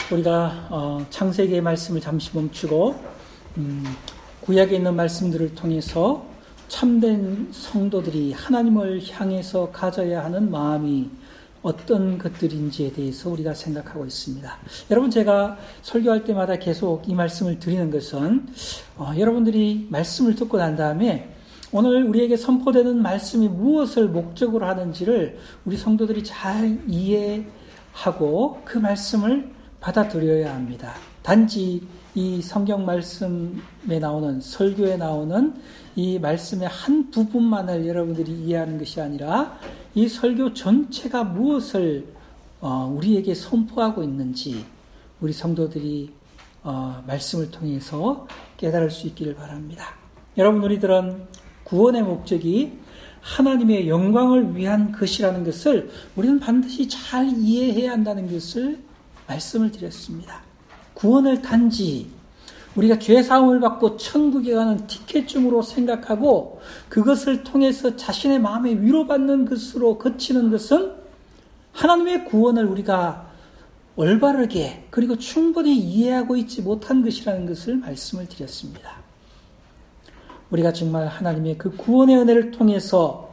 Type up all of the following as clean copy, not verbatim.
우리가 창세기의 말씀을 잠시 멈추고 구약에 있는 말씀들을 통해서 참된 성도들이 하나님을 향해서 가져야 하는 마음이 어떤 것들인지에 대해서 우리가 생각하고 있습니다. 여러분, 제가 설교할 때마다 계속 이 말씀을 드리는 것은 여러분들이 말씀을 듣고 난 다음에 오늘 우리에게 선포되는 말씀이 무엇을 목적으로 하는지를 우리 성도들이 잘 이해하고 그 말씀을 받아들여야 합니다. 단지 이 성경 말씀에 나오는, 설교에 나오는 이 말씀의 한 부분만을 여러분들이 이해하는 것이 아니라 이 설교 전체가 무엇을 우리에게 선포하고 있는지 우리 성도들이 말씀을 통해서 깨달을 수 있기를 바랍니다. 여러분, 우리들은 구원의 목적이 하나님의 영광을 위한 것이라는 것을 우리는 반드시 잘 이해해야 한다는 것을 말씀을 드렸습니다. 구원을 단지 우리가 죄사함을 받고 천국에 가는 티켓쯤으로 생각하고 그것을 통해서 자신의 마음에 위로받는 것으로 그치는 것은 하나님의 구원을 우리가 올바르게 그리고 충분히 이해하고 있지 못한 것이라는 것을 말씀을 드렸습니다. 우리가 정말 하나님의 그 구원의 은혜를 통해서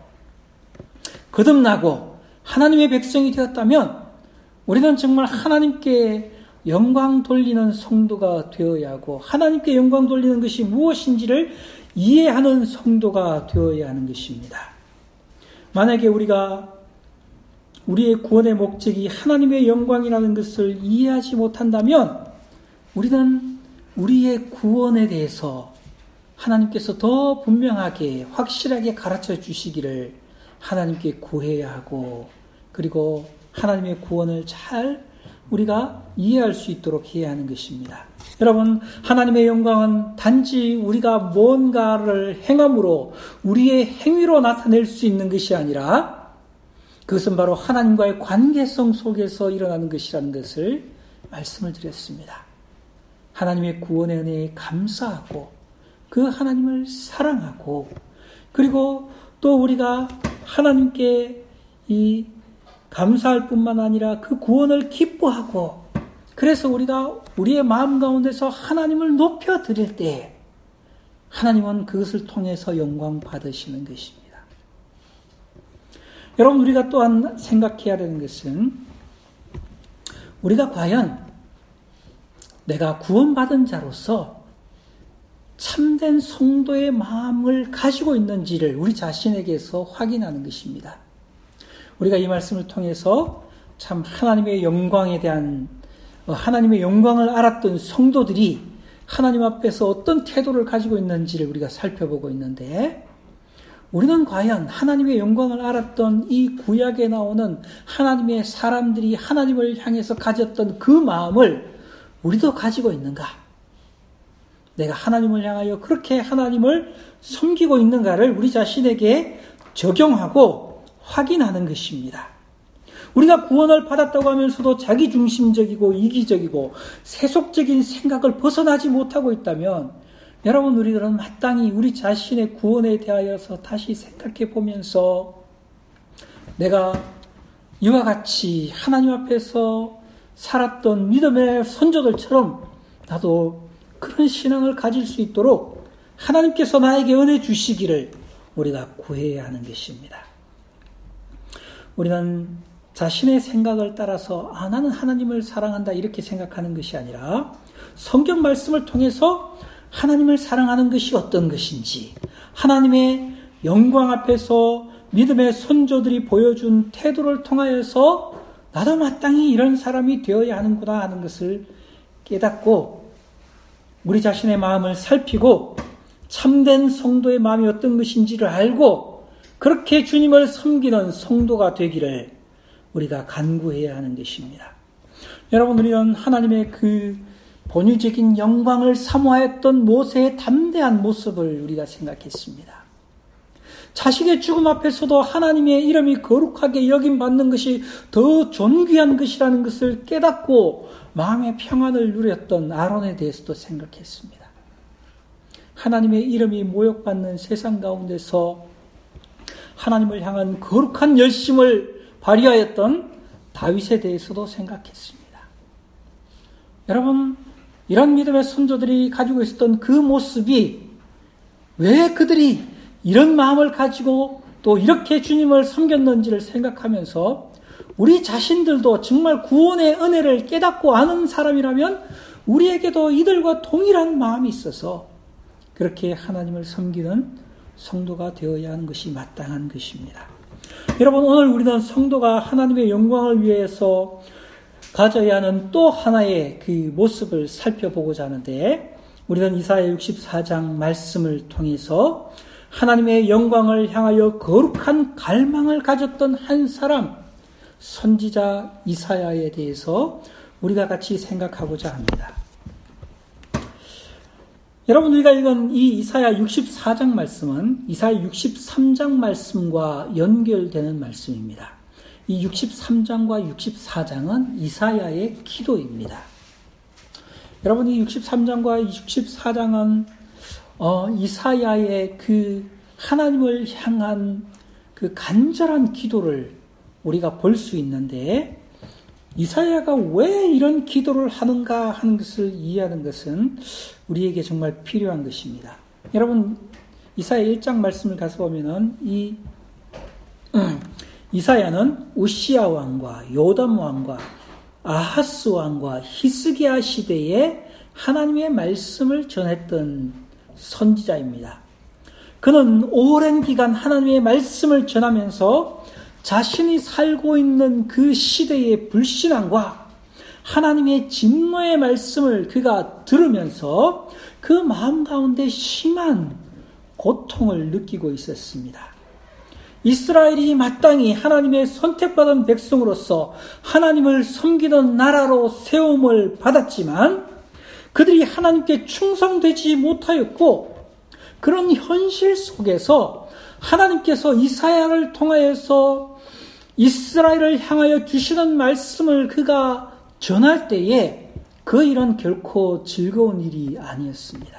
거듭나고 하나님의 백성이 되었다면 우리는 정말 하나님께 영광 돌리는 성도가 되어야 하고 하나님께 영광 돌리는 것이 무엇인지를 이해하는 성도가 되어야 하는 것입니다. 만약에 우리가 우리의 구원의 목적이 하나님의 영광이라는 것을 이해하지 못한다면 우리는 우리의 구원에 대해서 하나님께서 더 분명하게 확실하게 가르쳐 주시기를 하나님께 구해야 하고 그리고 하나님의 구원을 잘 우리가 이해할 수 있도록 해야 하는 것입니다. 여러분, 하나님의 영광은 단지 우리가 뭔가를 행함으로 우리의 행위로 나타낼 수 있는 것이 아니라 그것은 바로 하나님과의 관계성 속에서 일어나는 것이라는 것을 말씀을 드렸습니다. 하나님의 구원의 은혜에 감사하고 그 하나님을 사랑하고 그리고 또 우리가 하나님께 이 감사할 뿐만 아니라 그 구원을 기뻐하고 그래서 우리가 우리의 마음 가운데서 하나님을 높여드릴 때 하나님은 그것을 통해서 영광 받으시는 것입니다. 여러분, 우리가 또한 생각해야 되는 것은 우리가 과연 내가 구원받은 자로서 참된 성도의 마음을 가지고 있는지를 우리 자신에게서 확인하는 것입니다. 우리가 이 말씀을 통해서 참 하나님의 영광에 대한 하나님의 영광을 알았던 성도들이 하나님 앞에서 어떤 태도를 가지고 있는지를 우리가 살펴보고 있는데 우리는 과연 하나님의 영광을 알았던 이 구약에 나오는 하나님의 사람들이 하나님을 향해서 가졌던 그 마음을 우리도 가지고 있는가? 내가 하나님을 향하여 그렇게 하나님을 섬기고 있는가를 우리 자신에게 적용하고 확인하는 것입니다. 우리가 구원을 받았다고 하면서도 자기중심적이고 이기적이고 세속적인 생각을 벗어나지 못하고 있다면 여러분, 우리들은 마땅히 우리 자신의 구원에 대하여서 다시 생각해 보면서 내가 이와 같이 하나님 앞에서 살았던 믿음의 선조들처럼 나도 그런 신앙을 가질 수 있도록 하나님께서 나에게 은혜 주시기를 우리가 구해야 하는 것입니다. 우리는 자신의 생각을 따라서 나는 하나님을 사랑한다 이렇게 생각하는 것이 아니라 성경 말씀을 통해서 하나님을 사랑하는 것이 어떤 것인지 하나님의 영광 앞에서 믿음의 선조들이 보여준 태도를 통하여서 나도 마땅히 이런 사람이 되어야 하는구나 하는 것을 깨닫고 우리 자신의 마음을 살피고 참된 성도의 마음이 어떤 것인지를 알고 그렇게 주님을 섬기는 성도가 되기를 우리가 간구해야 하는 것입니다. 여러분, 우리는 하나님의 그 본유적인 영광을 사모하였던 모세의 담대한 모습을 우리가 생각했습니다. 자식의 죽음 앞에서도 하나님의 이름이 거룩하게 여김받는 것이 더 존귀한 것이라는 것을 깨닫고 마음의 평안을 누렸던 아론에 대해서도 생각했습니다. 하나님의 이름이 모욕받는 세상 가운데서 하나님을 향한 거룩한 열심을 발휘하였던 다윗에 대해서도 생각했습니다. 여러분, 이런 믿음의 선조들이 가지고 있었던 그 모습이 왜 그들이 이런 마음을 가지고 또 이렇게 주님을 섬겼는지를 생각하면서 우리 자신들도 정말 구원의 은혜를 깨닫고 아는 사람이라면 우리에게도 이들과 동일한 마음이 있어서 그렇게 하나님을 섬기는 성도가 되어야 하는 것이 마땅한 것입니다. 여러분, 오늘 우리는 성도가 하나님의 영광을 위해서 가져야 하는 또 하나의 그 모습을 살펴보고자 하는데, 우리는 이사야 64장 말씀을 통해서 하나님의 영광을 향하여 거룩한 갈망을 가졌던 한 사람, 선지자 이사야에 대해서 우리가 같이 생각하고자 합니다. 여러분, 우리가 읽은 이 이사야 64장 말씀은 이사야 63장 말씀과 연결되는 말씀입니다. 이 63장과 64장은 이사야의 기도입니다. 여러분, 이 63장과 64장은 이사야의 그 하나님을 향한 그 간절한 기도를 우리가 볼 수 있는데, 이사야가 왜 이런 기도를 하는가 하는 것을 이해하는 것은 우리에게 정말 필요한 것입니다. 여러분, 이사야 1장 말씀을 가서 보면은 이사야는 우시야 왕과 요담 왕과 아하스 왕과 히스기야 시대에 하나님의 말씀을 전했던 선지자입니다. 그는 오랜 기간 하나님의 말씀을 전하면서 자신이 살고 있는 그 시대의 불신앙과 하나님의 진노의 말씀을 그가 들으면서 그 마음 가운데 심한 고통을 느끼고 있었습니다. 이스라엘이 마땅히 하나님의 선택받은 백성으로서 하나님을 섬기는 나라로 세움을 받았지만 그들이 하나님께 충성되지 못하였고, 그런 현실 속에서 하나님께서 이사야를 통하여서 이스라엘을 향하여 주시는 말씀을 그가 전할 때에 그 일은 결코 즐거운 일이 아니었습니다.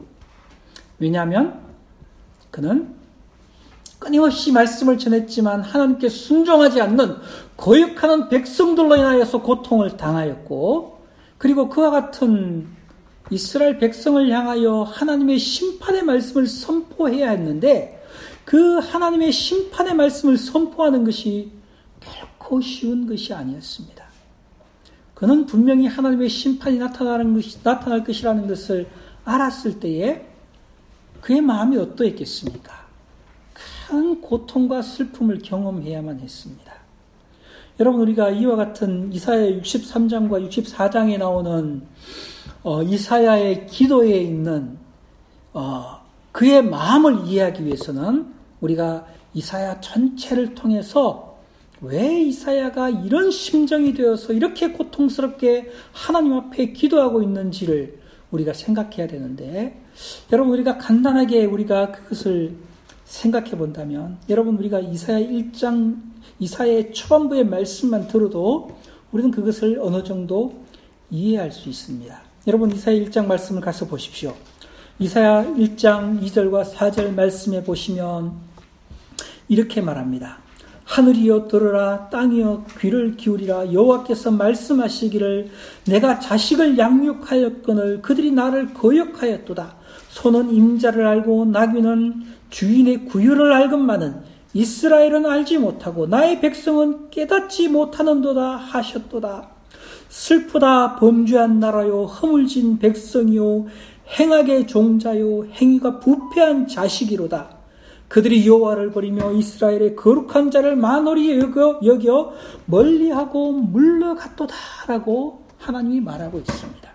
왜냐하면 그는 끊임없이 말씀을 전했지만 하나님께 순종하지 않는 거역하는 백성들로 인하여서 고통을 당하였고, 그리고 그와 같은 이스라엘 백성을 향하여 하나님의 심판의 말씀을 선포해야 했는데, 그 하나님의 심판의 말씀을 선포하는 것이 결코 쉬운 것이 아니었습니다. 그는 분명히 하나님의 심판이 나타날 것이라는 것을 알았을 때에 그의 마음이 어떠했겠습니까? 큰 고통과 슬픔을 경험해야만 했습니다. 여러분, 우리가 이와 같은 이사야 63장과 64장에 나오는 이사야의 기도에 있는 그의 마음을 이해하기 위해서는 우리가 이사야 전체를 통해서 왜 이사야가 이런 심정이 되어서 이렇게 고통스럽게 하나님 앞에 기도하고 있는지를 우리가 생각해야 되는데, 여러분, 우리가 간단하게 우리가 그것을 생각해 본다면, 여러분, 우리가 이사야 1장, 이사야의 초반부의 말씀만 들어도 우리는 그것을 어느 정도 이해할 수 있습니다. 여러분, 이사야 1장 말씀을 가서 보십시오. 이사야 1장 2절과 4절 말씀에 보시면 이렇게 말합니다. 하늘이여 들으라, 땅이여 귀를 기울이라. 여호와께서 말씀하시기를 내가 자식을 양육하였거늘 그들이 나를 거역하였도다. 소는 임자를 알고 나귀는 주인의 구유를 알건만은 이스라엘은 알지 못하고 나의 백성은 깨닫지 못하는도다 하셨도다. 슬프다, 범죄한 나라요, 허물진 백성이요, 행악의 종자요, 행위가 부패한 자식이로다. 그들이 여호와를 버리며 이스라엘의 거룩한 자를 만홀히 여겨 멀리하고 물러갔도다라고 하나님이 말하고 있습니다.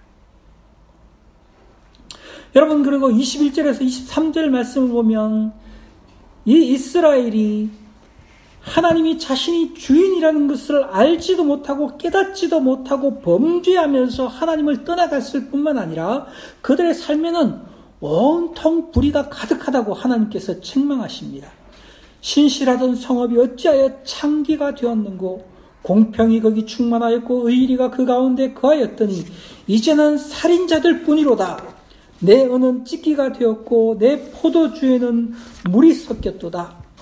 여러분, 그리고 21절에서 23절 말씀을 보면 이 이스라엘이 하나님이 자신이 주인이라는 것을 알지도 못하고 깨닫지도 못하고 범죄하면서 하나님을 떠나갔을 뿐만 아니라 그들의 삶에는 온통 불의가 가득하다고 하나님께서 책망하십니다. 신실하던 성읍이 어찌하여 창기가 되었는고, 공평이 거기 충만하였고 의리가 그 가운데 거하였더니 이제는 살인자들 뿐이로다. 내 은은 찢기가 되었고 내 포도주에는 물이 섞였도다.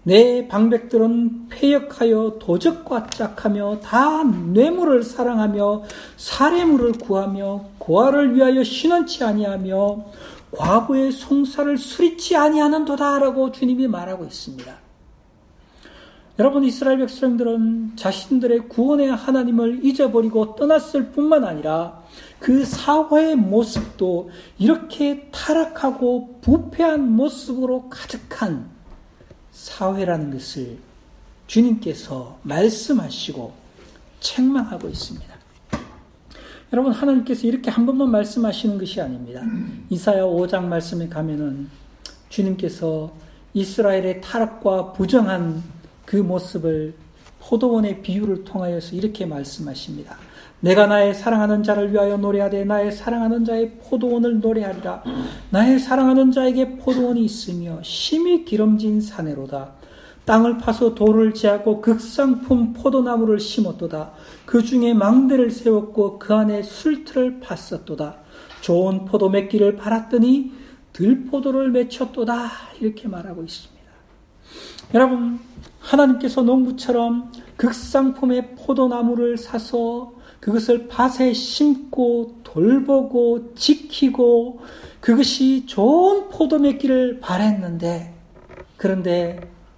내 방백들은 패역하여 도적과 짝하며 다 뇌물을 사랑하며 사례물을 구하며 고아를 위하여 신원치 아니하며 과부의 송사를 수리치 아니하는도다라고 주님이 말하고 있습니다. 여러분, 이스라엘 백성들은 자신들의 구원의 하나님을 잊어버리고 떠났을 뿐만 아니라 그 사회의 모습도 이렇게 타락하고 부패한 모습으로 가득한 사회라는 것을 주님께서 말씀하시고 책망하고 있습니다. 여러분, 하나님께서 이렇게 한 번만 말씀하시는 것이 아닙니다. 이사야 5장 말씀에 가면은 주님께서 이스라엘의 타락과 부정한 그 모습을 포도원의 비유를 통하여서 이렇게 말씀하십니다. 내가 나의 사랑하는 자를 위하여 노래하되 나의 사랑하는 자의 포도원을 노래하리라. 나의 사랑하는 자에게 포도원이 있으며 심히 기름진 사내로다. 땅을 파서 돌을 제하고 극상품 포도나무를 심었도다. 그 중에 망대를 세웠고 그 안에 술틀을 팠었도다. 좋은 포도 맺기를 바랐더니 들포도를 맺혔도다. 이렇게 말하고 있습니다. 여러분, 하나님께서 농부처럼 극상품의 포도나무를 사서 그것을 밭에 심고 돌보고 지키고 그것이 좋은 포도 맺기를 바랬는데, 그런데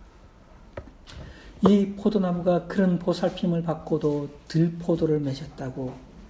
이 포도나무가 그런 보살핌을 받고도 들포도를 맺었다고.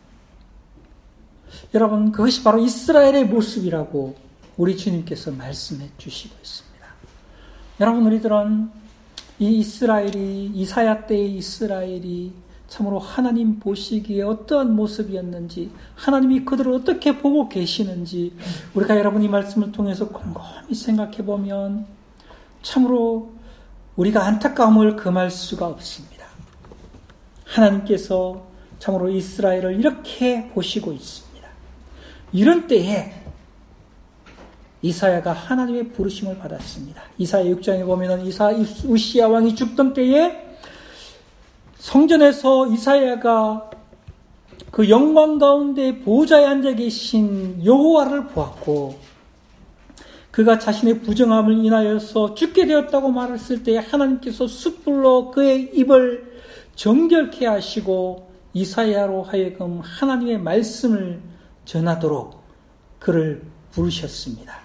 여러분, 그것이 바로 이스라엘의 모습이라고 우리 주님께서 말씀해 주시고 있습니다. 여러분, 우리들은 이 이스라엘이, 이사야 때의 이스라엘이 참으로 하나님 보시기에 어떠한 모습이었는지, 하나님이 그들을 어떻게 보고 계시는지 우리가 여러분 이 말씀을 통해서 곰곰이 생각해 보면 참으로 우리가 안타까움을 금할 수가 없습니다. 하나님께서 참으로 이스라엘을 이렇게 보시고 있습니다. 이런 때에 이사야가 하나님의 부르심을 받았습니다. 이사야 6장에 보면 우시야 왕이 죽던 때에 성전에서 이사야가 그 영광 가운데 보좌에 앉아 계신 여호와를 보았고, 그가 자신의 부정함을 인하여서 죽게 되었다고 말했을 때 하나님께서 숯불로 그의 입을 정결케 하시고 이사야로 하여금 하나님의 말씀을 전하도록 그를 부르셨습니다.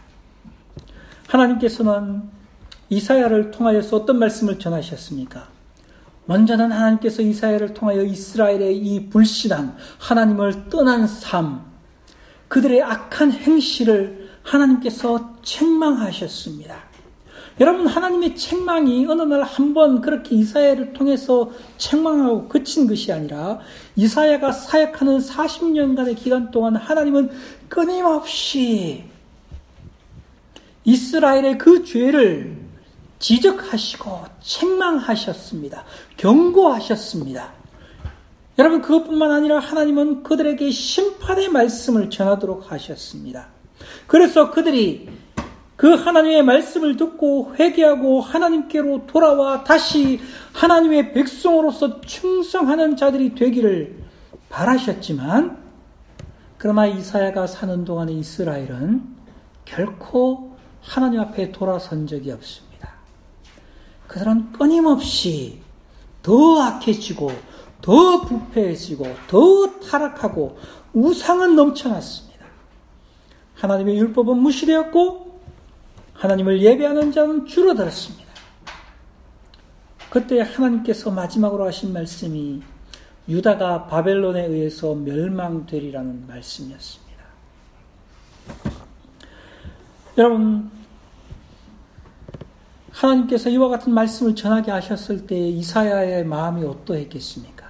하나님께서는 이사야를 통하여서 어떤 말씀을 전하셨습니까? 먼저는 하나님께서 이사야를 통하여 이스라엘의 이 불신한 하나님을 떠난 삶, 그들의 악한 행실을 하나님께서 책망하셨습니다. 여러분, 하나님의 책망이 어느 날 한번 그렇게 이사야를 통해서 책망하고 그친 것이 아니라 이사야가 사역하는 40년간의 기간 동안 하나님은 끊임없이 이스라엘의 그 죄를 지적하시고 책망하셨습니다. 경고하셨습니다. 여러분, 그것뿐만 아니라 하나님은 그들에게 심판의 말씀을 전하도록 하셨습니다. 그래서 그들이 그 하나님의 말씀을 듣고 회개하고 하나님께로 돌아와 다시 하나님의 백성으로서 충성하는 자들이 되기를 바라셨지만, 그러나 이사야가 사는 동안의 이스라엘은 결코 하나님 앞에 돌아선 적이 없습니다. 그들은 끊임없이 더 악해지고 더 부패해지고 더 타락하고 우상은 넘쳐났습니다. 하나님의 율법은 무시되었고 하나님을 예배하는 자는 줄어들었습니다. 그때 하나님께서 마지막으로 하신 말씀이 유다가 바벨론에 의해서 멸망되리라는 말씀이었습니다. 여러분, 하나님께서 이와 같은 말씀을 전하게 하셨을 때 이사야의 마음이 어떠했겠습니까?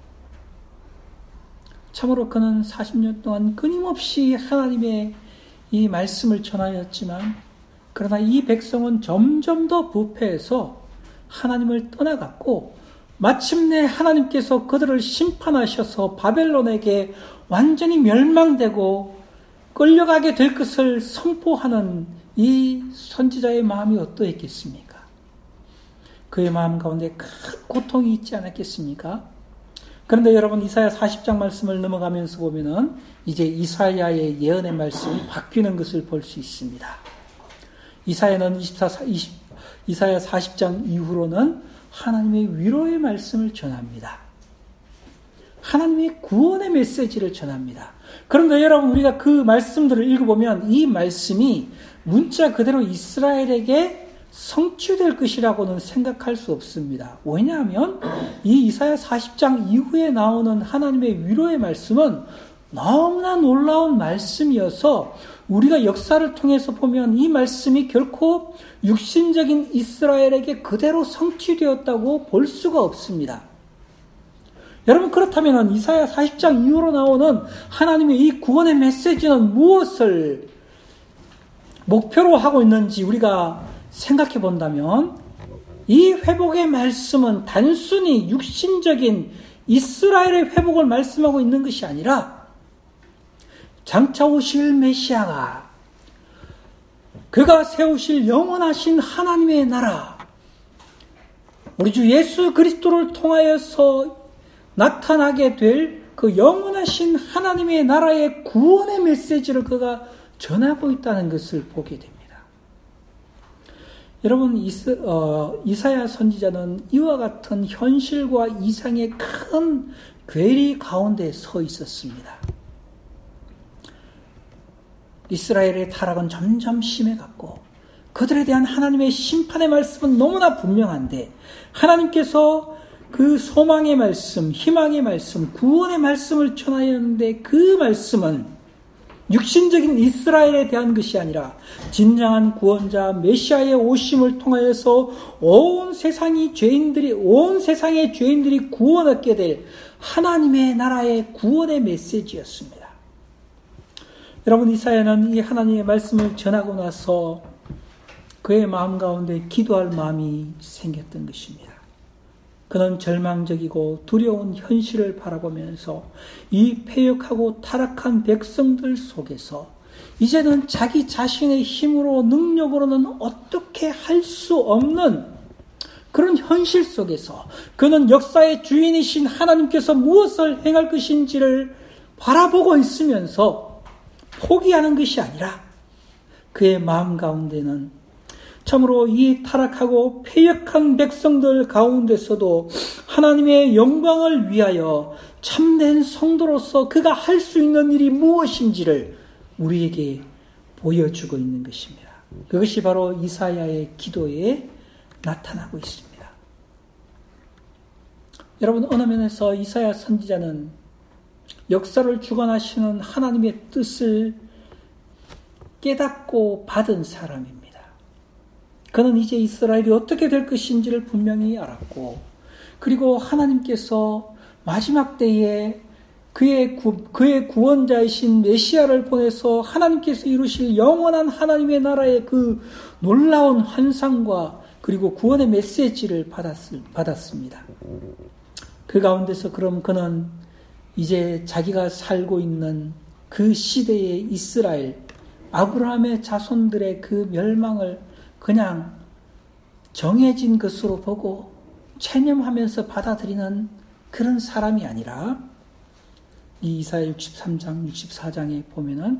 참으로 그는 40년 동안 끊임없이 하나님의 이 말씀을 전하였지만, 그러나 이 백성은 점점 더 부패해서 하나님을 떠나갔고, 마침내 하나님께서 그들을 심판하셔서 바벨론에게 완전히 멸망되고 끌려가게 될 것을 선포하는 이 선지자의 마음이 어떠했겠습니까? 그의 마음 가운데 큰 고통이 있지 않았겠습니까? 그런데 여러분, 이사야 40장 말씀을 넘어가면서 보면은 이제 이사야의 예언의 말씀이 바뀌는 것을 볼 수 있습니다. 이사야는 이사야 40장 이후로는 하나님의 위로의 말씀을 전합니다. 하나님의 구원의 메시지를 전합니다. 그런데 여러분, 우리가 그 말씀들을 읽어보면 이 말씀이 문자 그대로 이스라엘에게 성취될 것이라고는 생각할 수 없습니다. 왜냐하면 이 이사야 40장 이후에 나오는 하나님의 위로의 말씀은 너무나 놀라운 말씀이어서 우리가 역사를 통해서 보면 이 말씀이 결코 육신적인 이스라엘에게 그대로 성취되었다고 볼 수가 없습니다. 여러분, 그렇다면 이사야 40장 이후로 나오는 하나님의 이 구원의 메시지는 무엇을 목표로 하고 있는지 우리가 생각해 본다면, 이 회복의 말씀은 단순히 육신적인 이스라엘의 회복을 말씀하고 있는 것이 아니라 장차 오실 메시아가, 그가 세우실 영원하신 하나님의 나라, 우리 주 예수 그리스도를 통하여서 나타나게 될 그 영원하신 하나님의 나라의 구원의 메시지를 그가 전하고 있다는 것을 보게 됩니다. 여러분, 이사야 선지자는 이와 같은 현실과 이상의 큰 괴리 가운데 서 있었습니다. 이스라엘의 타락은 점점 심해갔고 그들에 대한 하나님의 심판의 말씀은 너무나 분명한데, 하나님께서 그 소망의 말씀, 희망의 말씀, 구원의 말씀을 전하였는데 그 말씀은 육신적인 이스라엘에 대한 것이 아니라 진정한 구원자 메시아의 오심을 통하여서 온 세상의 죄인들이 구원 얻게 될 하나님의 나라의 구원의 메시지였습니다. 여러분, 이사야는 이 하나님의 말씀을 전하고 나서 그의 마음 가운데 기도할 마음이 생겼던 것입니다. 그는 절망적이고 두려운 현실을 바라보면서 이 패역하고 타락한 백성들 속에서 이제는 자기 자신의 힘으로 능력으로는 어떻게 할 수 없는 그런 현실 속에서 그는 역사의 주인이신 하나님께서 무엇을 행할 것인지를 바라보고 있으면서 포기하는 것이 아니라 그의 마음 가운데는 참으로 이 타락하고 패역한 백성들 가운데서도 하나님의 영광을 위하여 참된 성도로서 그가 할 수 있는 일이 무엇인지를 우리에게 보여주고 있는 것입니다. 그것이 바로 이사야의 기도에 나타나고 있습니다. 여러분, 어느 면에서 이사야 선지자는 역사를 주관하시는 하나님의 뜻을 깨닫고 받은 사람입니다. 그는 이제 이스라엘이 어떻게 될 것인지를 분명히 알았고, 그리고 하나님께서 마지막 때에 그의 구원자이신 메시아를 보내서 하나님께서 이루실 영원한 하나님의 나라의 그 놀라운 환상과 그리고 구원의 메시지를 받았습니다. 그 가운데서 그럼 그는 이제 자기가 살고 있는 그 시대의 이스라엘, 아브라함의 자손들의 그 멸망을 그냥 정해진 것으로 보고 체념하면서 받아들이는 그런 사람이 아니라, 이 이사야 63장, 64장에 보면은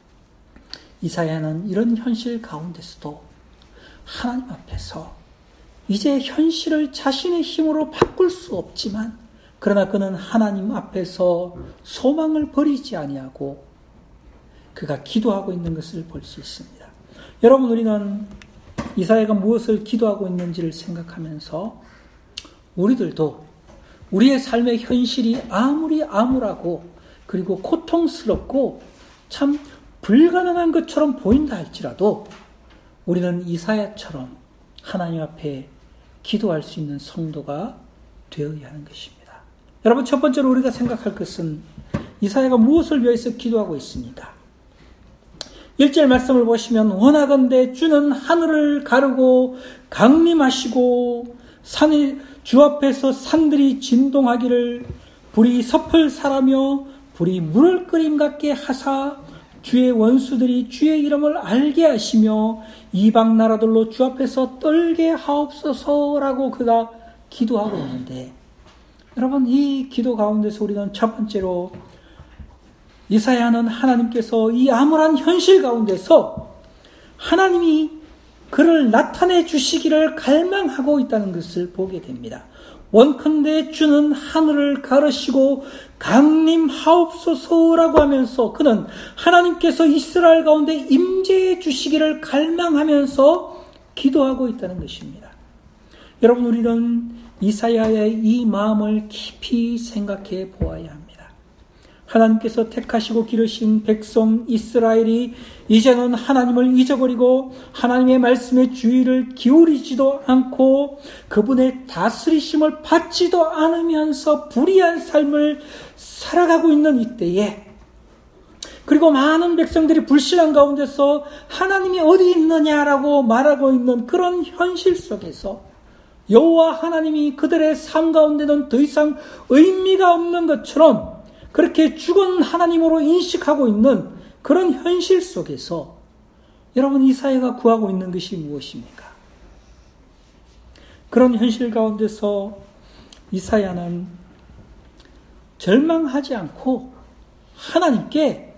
이사야는 이런 현실 가운데서도 하나님 앞에서 이제 현실을 자신의 힘으로 바꿀 수 없지만, 그러나 그는 하나님 앞에서 소망을 버리지 아니하고 그가 기도하고 있는 것을 볼 수 있습니다. 여러분, 우리는 이사야가 무엇을 기도하고 있는지를 생각하면서 우리들도 우리의 삶의 현실이 아무리 암울하고 그리고 고통스럽고 참 불가능한 것처럼 보인다 할지라도 우리는 이사야처럼 하나님 앞에 기도할 수 있는 성도가 되어야 하는 것입니다. 여러분, 첫 번째로 우리가 생각할 것은 이사야가 무엇을 위해서 기도하고 있습니까? 1절 말씀을 보시면, 원하건대 주는 하늘을 가르고 강림하시고 주 앞에서 산들이 진동하기를, 불이 섭을 사라며 불이 물을 끓임 같게 하사 주의 원수들이 주의 이름을 알게 하시며 이방 나라들로 주 앞에서 떨게 하옵소서라고 그가 기도하고 있는데, 여러분, 이 기도 가운데서 우리는 첫 번째로 이사야는 하나님께서 이 암울한 현실 가운데서 하나님이 그를 나타내 주시기를 갈망하고 있다는 것을 보게 됩니다. 원컨대 주는 하늘을 가르시고 강림하옵소서라고 하면서 그는 하나님께서 이스라엘 가운데 임재해 주시기를 갈망하면서 기도하고 있다는 것입니다. 여러분, 우리는 이사야의 이 마음을 깊이 생각해 보아야 합니다. 하나님께서 택하시고 기르신 백성 이스라엘이 이제는 하나님을 잊어버리고 하나님의 말씀에 주의를 기울이지도 않고 그분의 다스리심을 받지도 않으면서 불의한 삶을 살아가고 있는 이때에, 그리고 많은 백성들이 불신앙 가운데서 하나님이 어디 있느냐라고 말하고 있는 그런 현실 속에서 여호와 하나님이 그들의 삶 가운데는 더 이상 의미가 없는 것처럼 그렇게 죽은 하나님으로 인식하고 있는 그런 현실 속에서 여러분, 이사야가 구하고 있는 것이 무엇입니까? 그런 현실 가운데서 이사야는 절망하지 않고 하나님께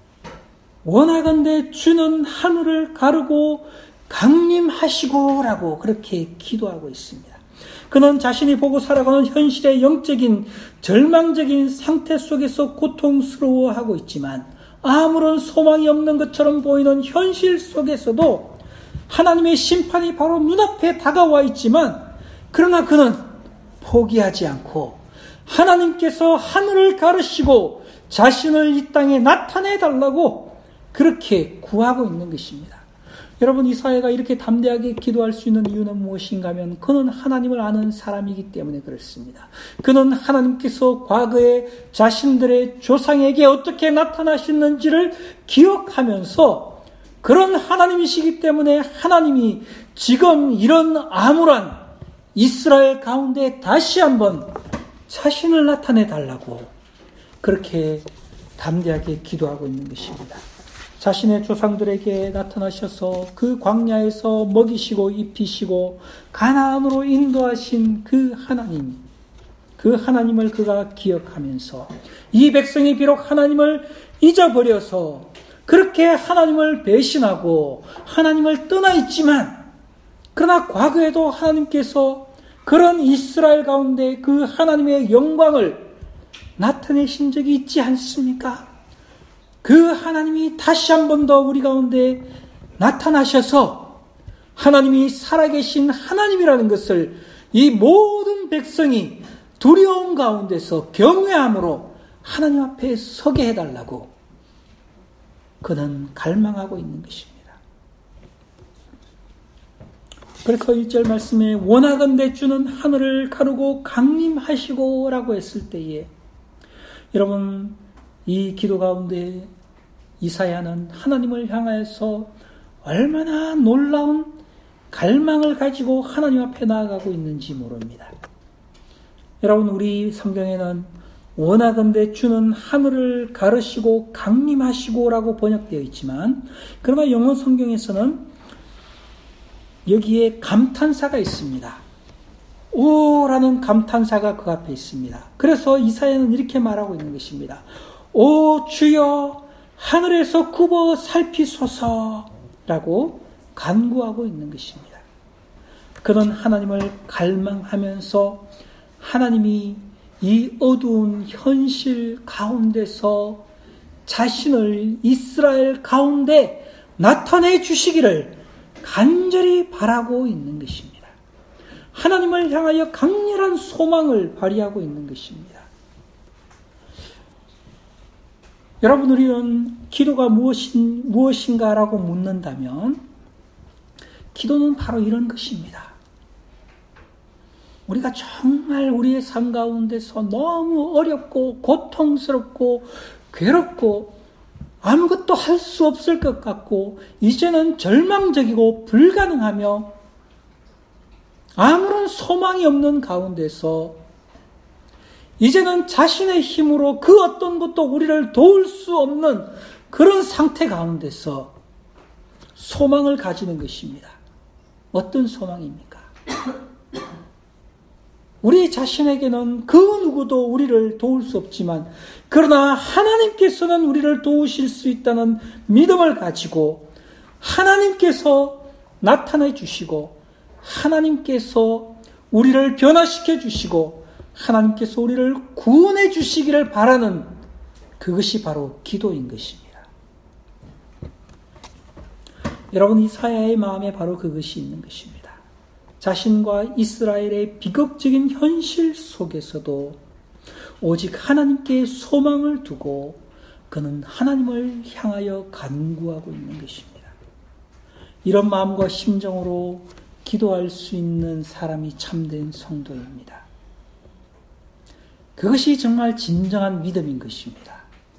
원하건대 주는 하늘을 가르고 강림하시고라고 그렇게 기도하고 있습니다. 그는 자신이 보고 살아가는 현실의 영적인 절망적인 상태 속에서 고통스러워하고 있지만 아무런 소망이 없는 것처럼 보이는 현실 속에서도 하나님의 심판이 바로 눈앞에 다가와 있지만, 그러나 그는 포기하지 않고 하나님께서 하늘을 가르시고 자신을 이 땅에 나타내 달라고 그렇게 구하고 있는 것입니다. 여러분, 이사야가 이렇게 담대하게 기도할 수 있는 이유는 무엇인가 하면 그는 하나님을 아는 사람이기 때문에 그렇습니다. 그는 하나님께서 과거에 자신들의 조상에게 어떻게 나타나셨는지를 기억하면서 그런 하나님이시기 때문에 하나님이 지금 이런 암울한 이스라엘 가운데 다시 한번 자신을 나타내 달라고 그렇게 담대하게 기도하고 있는 것입니다. 자신의 조상들에게 나타나셔서 그 광야에서 먹이시고 입히시고 가나안으로 인도하신 그 하나님을 그가 기억하면서 이 백성이 비록 하나님을 잊어버려서 그렇게 하나님을 배신하고 하나님을 떠나 있지만, 그러나 과거에도 하나님께서 그런 이스라엘 가운데 그 하나님의 영광을 나타내신 적이 있지 않습니까? 그 하나님이 다시 한 번 더 우리 가운데 나타나셔서 하나님이 살아계신 하나님이라는 것을 이 모든 백성이 두려움 가운데서 경외함으로 하나님 앞에 서게 해달라고 그는 갈망하고 있는 것입니다. 그래서 1절 말씀에 원하건대 주는 하늘을 가르고 강림하시고 라고 했을 때에, 여러분, 이 기도 가운데 이사야는 하나님을 향해서 얼마나 놀라운 갈망을 가지고 하나님 앞에 나아가고 있는지 모릅니다. 여러분, 우리 성경에는 원하건대 주는 하늘을 가르시고 강림하시고 라고 번역되어 있지만, 그러나 영어 성경에서는 여기에 감탄사가 있습니다. 오라는 감탄사가 그 앞에 있습니다. 그래서 이사야는 이렇게 말하고 있는 것입니다. 오 주여 하늘에서 굽어 살피소서라고 간구하고 있는 것입니다. 그는 하나님을 갈망하면서 하나님이 이 어두운 현실 가운데서 자신을 이스라엘 가운데 나타내 주시기를 간절히 바라고 있는 것입니다. 하나님을 향하여 강렬한 소망을 발휘하고 있는 것입니다. 여러분, 우리는 기도가 무엇인가라고 묻는다면 기도는 바로 이런 것입니다. 우리가 정말 우리의 삶 가운데서 너무 어렵고 고통스럽고 괴롭고 아무것도 할 수 없을 것 같고 이제는 절망적이고 불가능하며 아무런 소망이 없는 가운데서 이제는 자신의 힘으로 그 어떤 것도 우리를 도울 수 없는 그런 상태 가운데서 소망을 가지는 것입니다. 어떤 소망입니까? 우리 자신에게는 그 누구도 우리를 도울 수 없지만, 그러나 하나님께서는 우리를 도우실 수 있다는 믿음을 가지고 하나님께서 나타내 주시고 하나님께서 우리를 변화시켜 주시고 하나님께서 우리를 구원해 주시기를 바라는 그것이 바로 기도인 것입니다. 여러분, 이사야의 마음에 바로 그것이 있는 것입니다. 자신과 이스라엘의 비극적인 현실 속에서도 오직 하나님께 소망을 두고 그는 하나님을 향하여 간구하고 있는 것입니다. 이런 마음과 심정으로 기도할 수 있는 사람이 참된 성도입니다. 그것이 정말 진정한 믿음인 것입니다.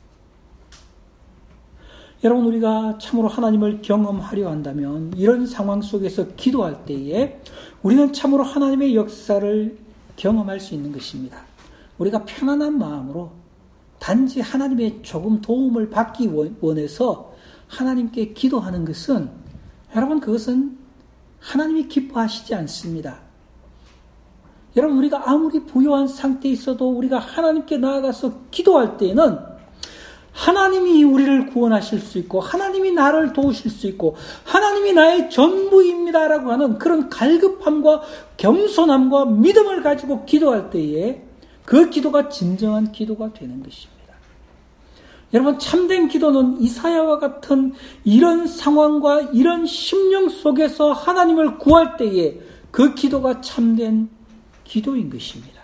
여러분, 우리가 참으로 하나님을 경험하려 한다면 이런 상황 속에서 기도할 때에 우리는 참으로 하나님의 역사를 경험할 수 있는 것입니다. 우리가 편안한 마음으로 단지 하나님의 조금 도움을 받기 원해서 하나님께 기도하는 것은, 여러분, 그것은 하나님이 기뻐하시지 않습니다. 여러분, 우리가 아무리 부유한 상태에 있어도 우리가 하나님께 나아가서 기도할 때에는 하나님이 우리를 구원하실 수 있고 하나님이 나를 도우실 수 있고 하나님이 나의 전부입니다라고 하는 그런 갈급함과 겸손함과 믿음을 가지고 기도할 때에 그 기도가 진정한 기도가 되는 것입니다. 여러분, 참된 기도는 이사야와 같은 이런 상황과 이런 심령 속에서 하나님을 구할 때에 그 기도가 참된 기도인 것입니다.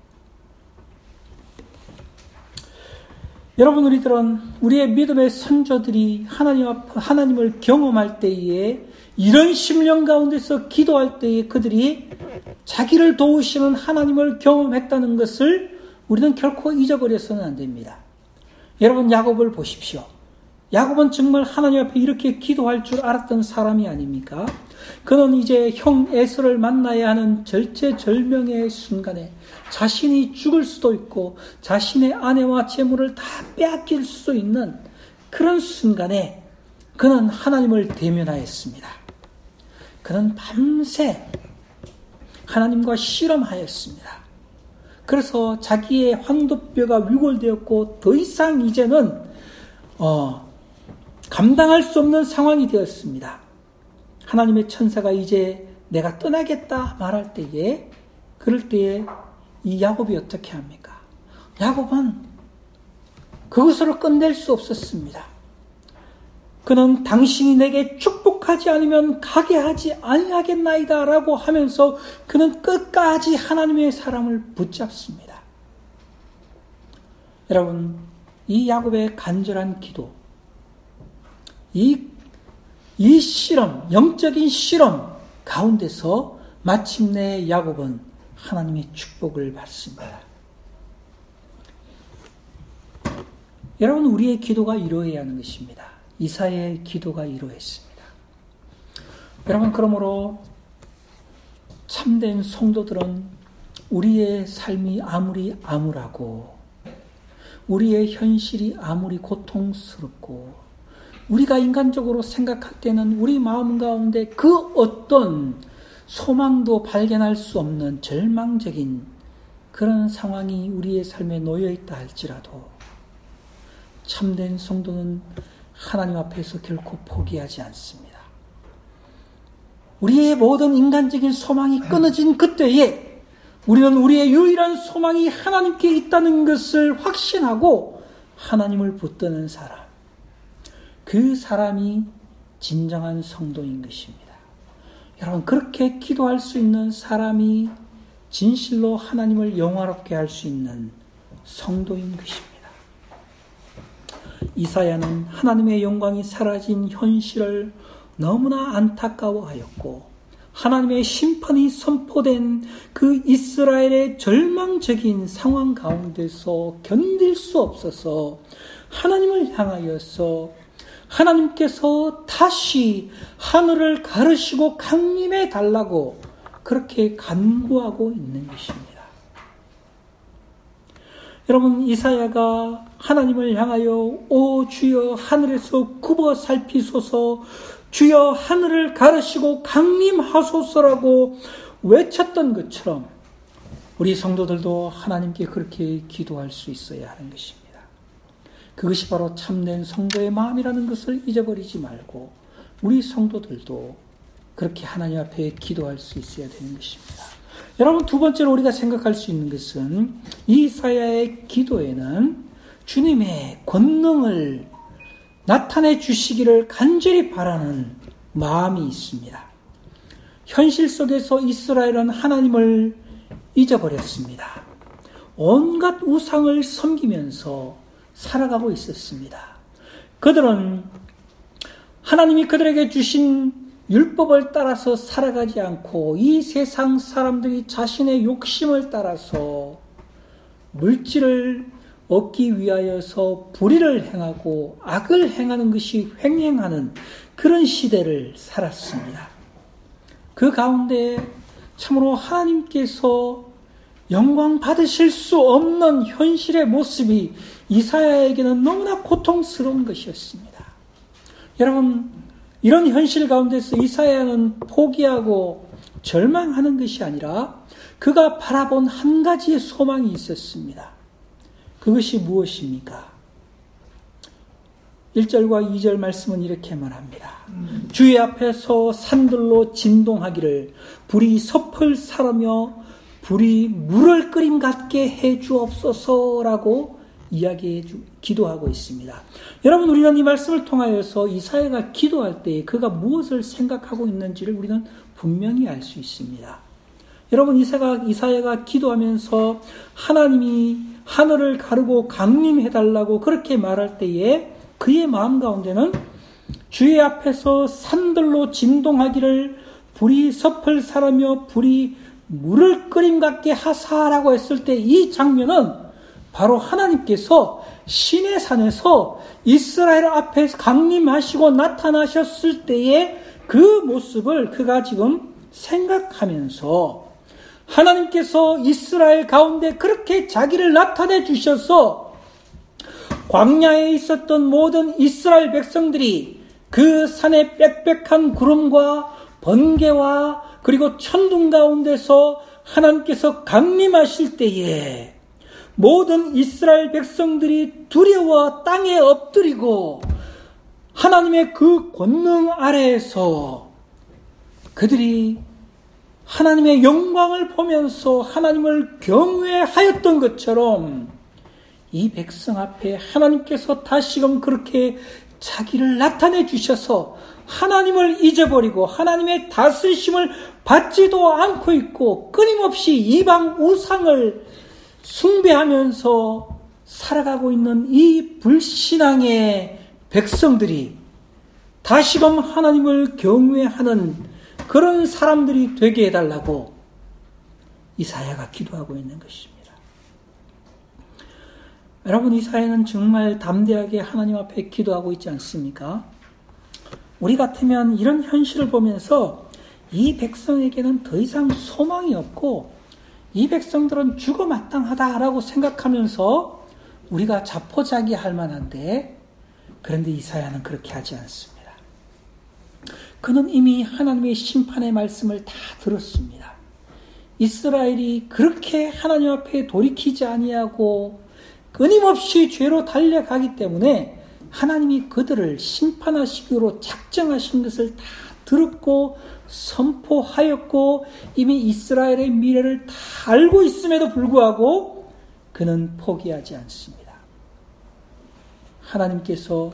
여러분, 우리의 믿음의 선조들이 하나님을 경험할 때에 이런 심령 가운데서 기도할 때에 그들이 자기를 도우시는 하나님을 경험했다는 것을 우리는 결코 잊어버려서는 안 됩니다. 여러분, 야곱을 보십시오. 야곱은 정말 하나님 앞에 이렇게 기도할 줄 알았던 사람이 아닙니까? 그는 이제 형 에서를 만나야 하는 절체절명의 순간에 자신이 죽을 수도 있고 자신의 아내와 재물을 다 빼앗길 수도 있는 그런 순간에 그는 하나님을 대면하였습니다. 그는 밤새 하나님과 씨름하였습니다. 그래서 자기의 환도뼈가 위골되었고 더 이상 이제는 감당할 수 없는 상황이 되었습니다. 하나님의 천사가 이제 내가 떠나겠다 말할 때에, 그럴 때에 이 야곱이 어떻게 합니까? 야곱은 그것으로 끝낼 수 없었습니다. 그는 당신이 내게 축복하지 않으면 가게 하지 아니하겠나이다 라고 하면서 그는 끝까지 하나님의 사랑을 붙잡습니다. 여러분, 이 야곱의 간절한 기도, 이 실험, 영적인 실험 가운데서 마침내 야곱은 하나님의 축복을 받습니다. 여러분, 우리의 기도가 이루어야 하는 것입니다. 이사야의 기도가 이루어졌습니다. 여러분, 그러므로 참된 성도들은 우리의 삶이 아무리 암울하고 우리의 현실이 아무리 고통스럽고 우리가 인간적으로 생각할 때는 우리 마음 가운데 그 어떤 소망도 발견할 수 없는 절망적인 그런 상황이 우리의 삶에 놓여 있다 할지라도 참된 성도는 하나님 앞에서 결코 포기하지 않습니다. 우리의 모든 인간적인 소망이 끊어진 그때에 우리는 우리의 유일한 소망이 하나님께 있다는 것을 확신하고 하나님을 붙드는 사람, 그 사람이 진정한 성도인 것입니다. 여러분, 그렇게 기도할 수 있는 사람이 진실로 하나님을 영화롭게 할 수 있는 성도인 것입니다. 이사야는 하나님의 영광이 사라진 현실을 너무나 안타까워하였고 하나님의 심판이 선포된 그 이스라엘의 절망적인 상황 가운데서 견딜 수 없어서 하나님을 향하여서 하나님께서 다시 하늘을 가르시고 강림해 달라고 그렇게 간구하고 있는 것입니다. 여러분, 이사야가 하나님을 향하여 오 주여 하늘에서 굽어 살피소서, 주여 하늘을 가르시고 강림하소서라고 외쳤던 것처럼 우리 성도들도 하나님께 그렇게 기도할 수 있어야 하는 것입니다. 그것이 바로 참된 성도의 마음이라는 것을 잊어버리지 말고 우리 성도들도 그렇게 하나님 앞에 기도할 수 있어야 되는 것입니다. 여러분, 두 번째로 우리가 생각할 수 있는 것은 이사야의 기도에는 주님의 권능을 나타내 주시기를 간절히 바라는 마음이 있습니다. 현실 속에서 이스라엘은 하나님을 잊어버렸습니다. 온갖 우상을 섬기면서 살아가고 있었습니다. 그들은 하나님이 그들에게 주신 율법을 따라서 살아가지 않고 이 세상 사람들이 자신의 욕심을 따라서 물질을 얻기 위하여서 불의를 행하고 악을 행하는 것이 횡행하는 그런 시대를 살았습니다. 그 가운데 참으로 하나님께서 영광 받으실 수 없는 현실의 모습이 이사야에게는 너무나 고통스러운 것이었습니다. 여러분, 이런 현실 가운데서 이사야는 포기하고 절망하는 것이 아니라 그가 바라본 한 가지의 소망이 있었습니다. 그것이 무엇입니까? 1절과 2절 말씀은 이렇게 말합니다. 주의 앞에서 산들로 진동하기를 불이 섭을 사르며 불이 물을 끓임 같게 해 주옵소서라고 기도하고 있습니다. 여러분, 우리는 이 말씀을 통하여서 이사야가 기도할 때 그가 무엇을 생각하고 있는지를 우리는 분명히 알 수 있습니다. 여러분, 이사야가 기도하면서 하나님이 하늘을 가르고 강림해달라고 그렇게 말할 때에 그의 마음 가운데는 주의 앞에서 산들로 진동하기를 불이 섭을 사르며 불이 물을 끓임 같게 하사라고 했을 때 이 장면은 바로 하나님께서 시내 산에서 이스라엘 앞에 강림하시고 나타나셨을 때의 그 모습을 그가 지금 생각하면서 하나님께서 이스라엘 가운데 그렇게 자기를 나타내 주셔서 광야에 있었던 모든 이스라엘 백성들이 그 산의 빽빽한 구름과 번개와 그리고 천둥 가운데서 하나님께서 강림하실 때에 모든 이스라엘 백성들이 두려워 땅에 엎드리고 하나님의 그 권능 아래에서 그들이 하나님의 영광을 보면서 하나님을 경외하였던 것처럼 이 백성 앞에 하나님께서 다시금 그렇게 자기를 나타내 주셔서 하나님을 잊어버리고 하나님의 다스리심을 받지도 않고 있고 끊임없이 이방 우상을 숭배하면서 살아가고 있는 이 불신앙의 백성들이 다시금 하나님을 경외하는 그런 사람들이 되게 해달라고 이사야가 기도하고 있는 것입니다. 여러분, 이사야는 정말 담대하게 하나님 앞에 기도하고 있지 않습니까? 우리 같으면 이런 현실을 보면서 이 백성에게는 더 이상 소망이 없고 이 백성들은 죽어마땅하다라고 생각하면서 우리가 자포자기할 만한데, 그런데 이사야는 그렇게 하지 않습니다. 그는 이미 하나님의 심판의 말씀을 다 들었습니다. 이스라엘이 그렇게 하나님 앞에 돌이키지 아니하고 끊임없이 죄로 달려가기 때문에 하나님이 그들을 심판하시기로 작정하신 것을 다 들었고 선포하였고 이미 이스라엘의 미래를 다 알고 있음에도 불구하고 그는 포기하지 않습니다. 하나님께서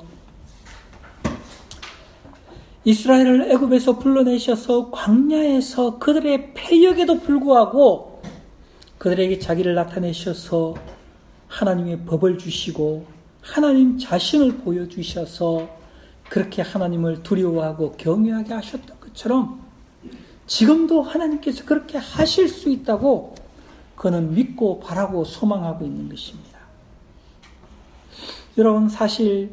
이스라엘을 애굽에서 불러내셔서 광야에서 그들의 패역에도 불구하고 그들에게 자기를 나타내셔서 하나님의 법을 주시고 하나님 자신을 보여주셔서 그렇게 하나님을 두려워하고 경외하게 하셨던 것처럼 지금도 하나님께서 그렇게 하실 수 있다고 그는 믿고 바라고 소망하고 있는 것입니다. 여러분, 사실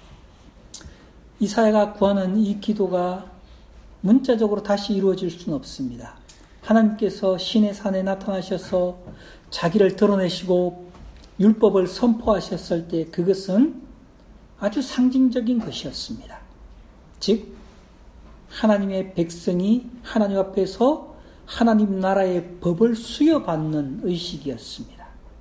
이사야가 구하는 이 기도가 문자적으로 다시 이루어질 수는 없습니다. 하나님께서 시내 산에 나타나셔서 자기를 드러내시고 율법을 선포하셨을 때 그것은 아주 상징적인 것이었습니다. 즉 하나님의 백성이 하나님 앞에서 하나님 나라의 법을 수여받는 의식이었습니다.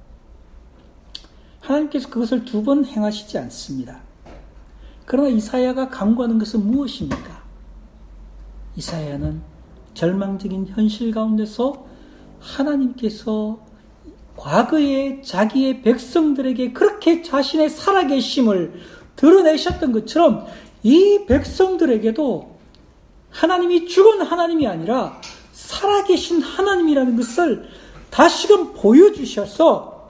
하나님께서 그것을 두 번 행하시지 않습니다. 그러나 이사야가 간구하는 것은 무엇입니까? 이사야는 절망적인 현실 가운데서 하나님께서 과거에 자기의 백성들에게 그렇게 자신의 살아계심을 드러내셨던 것처럼 이 백성들에게도 하나님이 죽은 하나님이 아니라 살아계신 하나님이라는 것을 다시금 보여주셔서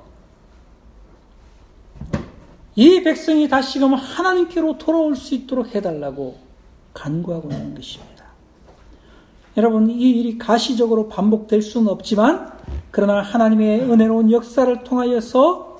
이 백성이 다시금 하나님께로 돌아올 수 있도록 해달라고 간구하고 있는 것입니다. 여러분, 이 일이 가시적으로 반복될 수는 없지만 그러나 하나님의 은혜로운 역사를 통하여서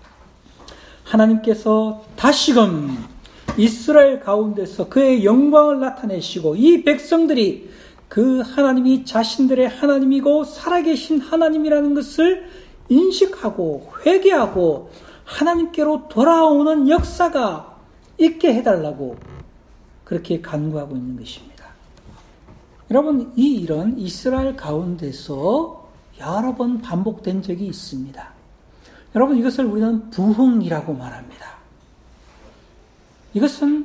하나님께서 다시금 이스라엘 가운데서 그의 영광을 나타내시고 이 백성들이 그 하나님이 자신들의 하나님이고 살아계신 하나님이라는 것을 인식하고 회개하고 하나님께로 돌아오는 역사가 있게 해달라고 그렇게 간구하고 있는 것입니다. 여러분, 이 일은 이스라엘 가운데서 여러 번 반복된 적이 있습니다. 여러분, 이것을 우리는 부흥이라고 말합니다. 이것은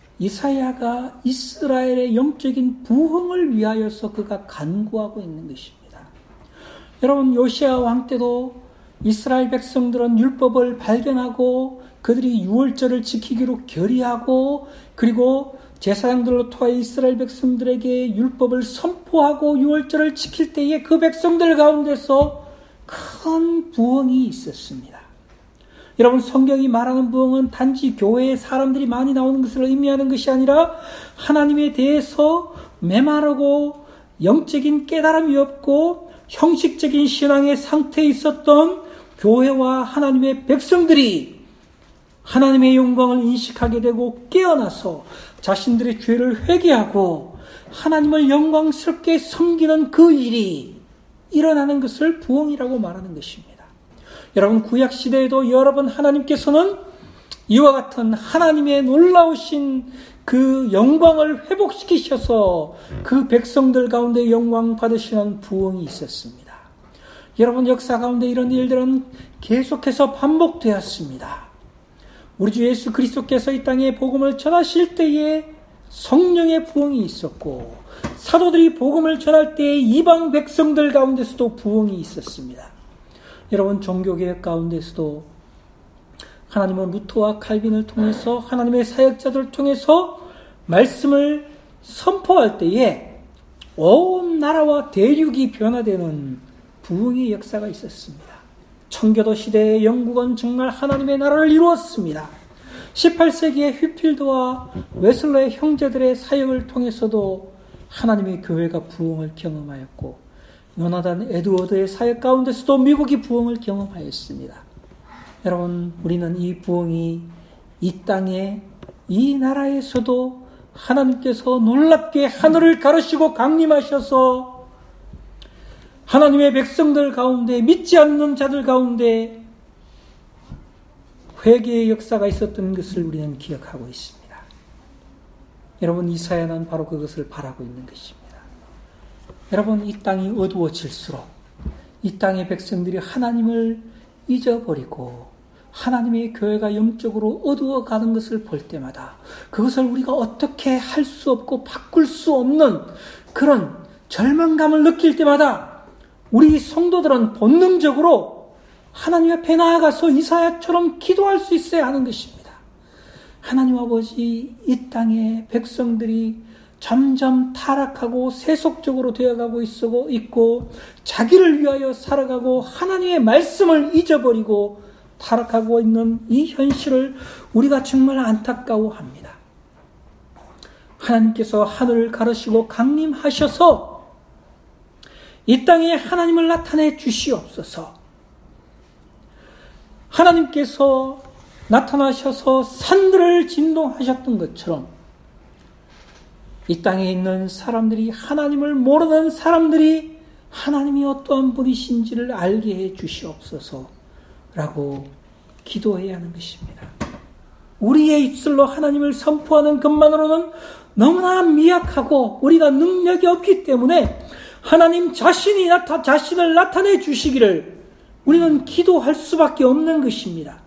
이사야가 이스라엘의 영적인 부흥을 위하여서 그가 간구하고 있는 것입니다. 여러분, 요시야 왕 때도 이스라엘 백성들은 율법을 발견하고 그들이 유월절을 지키기로 결의하고 그리고 제사장들로 통하여 이스라엘 백성들에게 율법을 선포하고 유월절을 지킬 때에 그 백성들 가운데서 큰 부흥이 있었습니다. 여러분, 성경이 말하는 부흥은 단지 교회에 사람들이 많이 나오는 것을 의미하는 것이 아니라 하나님에 대해서 메마르고 영적인 깨달음이 없고 형식적인 신앙의 상태에 있었던 교회와 하나님의 백성들이 하나님의 영광을 인식하게 되고 깨어나서 자신들의 죄를 회개하고 하나님을 영광스럽게 섬기는 그 일이 일어나는 것을 부흥이라고 말하는 것입니다. 여러분, 구약시대에도 여러 번 하나님께서는 이와 같은 하나님의 놀라우신 그 영광을 회복시키셔서 그 백성들 가운데 영광 받으시는 부흥이 있었습니다. 여러분, 역사 가운데 이런 일들은 계속해서 반복되었습니다. 우리 주 예수 그리스도께서 이 땅에 복음을 전하실 때에 성령의 부흥이 있었고 사도들이 복음을 전할 때에 이방 백성들 가운데서도 부흥이 있었습니다. 여러분, 종교개혁 가운데서도 하나님은 루터와 칼빈을 통해서 하나님의 사역자들을 통해서 말씀을 선포할 때에 온 나라와 대륙이 변화되는 부흥의 역사가 있었습니다. 청교도 시대의 영국은 정말 하나님의 나라를 이루었습니다. 18세기의 휘필드와 웨슬러의 형제들의 사역을 통해서도 하나님의 교회가 부흥을 경험하였고 요나단 에드워드의 사역 가운데서도 미국이 부흥을 경험하였습니다. 여러분, 우리는 이 부흥이 이 땅에 이 나라에서도 하나님께서 놀랍게 하늘을 가르시고 강림하셔서 하나님의 백성들 가운데 믿지 않는 자들 가운데 회개의 역사가 있었던 것을 우리는 기억하고 있습니다. 여러분, 이사야는 바로 그것을 바라고 있는 것입니다. 여러분, 이 땅이 어두워질수록 이 땅의 백성들이 하나님을 잊어버리고 하나님의 교회가 영적으로 어두워가는 것을 볼 때마다 그것을 우리가 어떻게 할 수 없고 바꿀 수 없는 그런 절망감을 느낄 때마다 우리 성도들은 본능적으로 하나님 앞에 나아가서 이사야처럼 기도할 수 있어야 하는 것입니다. 하나님 아버지, 이 땅의 백성들이 점점 타락하고 세속적으로 되어가고 있고 자기를 위하여 살아가고 하나님의 말씀을 잊어버리고 타락하고 있는 이 현실을 우리가 정말 안타까워합니다. 하나님께서 하늘을 가르시고 강림하셔서 이 땅에 하나님을 나타내 주시옵소서. 하나님께서 나타나셔서 산들을 진동하셨던 것처럼 이 땅에 있는 사람들이, 하나님을 모르는 사람들이 하나님이 어떠한 분이신지를 알게 해 주시옵소서 라고 기도해야 하는 것입니다. 우리의 입술로 하나님을 선포하는 것만으로는 너무나 미약하고 우리가 능력이 없기 때문에 하나님 자신이 자신을 나타내 주시기를 우리는 기도할 수밖에 없는 것입니다.